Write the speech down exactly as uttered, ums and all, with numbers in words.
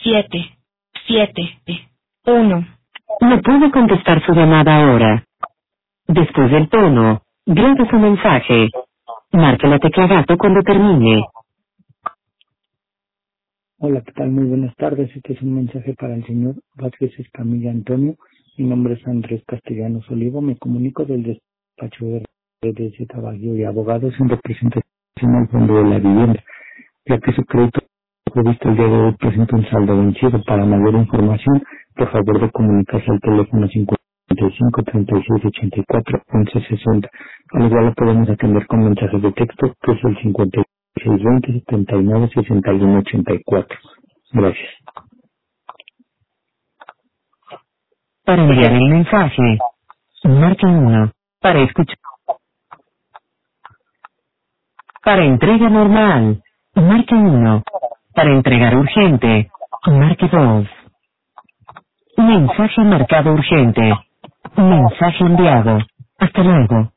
siete, siete, uno. No puede contestar su llamada ahora. Después del tono, grabe su mensaje. Marque la tecla gato cuando termine. Hola, ¿qué tal? Muy buenas tardes. Este es un mensaje para el señor Vázquez Escamilla Antonio. Mi nombre es Andrés Castellanos Olivo. Me comunico del despacho de R D Z Baguio y Abogados en representación al Fondo de la Vivienda, ya que su crédito previsto el día de hoy presenta un saldo vencido. Para mayor información, por favor de comunicarse al teléfono cincuenta y cinco, treinta y seis, ochenta y cuatro, once sesenta. Al igual lo podemos atender con mensajes de texto, que es el cincuenta y seis, veinte, setenta y nueve, sesenta y uno, ochenta y cuatro. Gracias. Para enviar el mensaje, marque uno. Para escuchar. Para entrega normal, marque uno. Para entregar urgente, marque dos. Mensaje marcado urgente. Mensaje enviado. Hasta luego.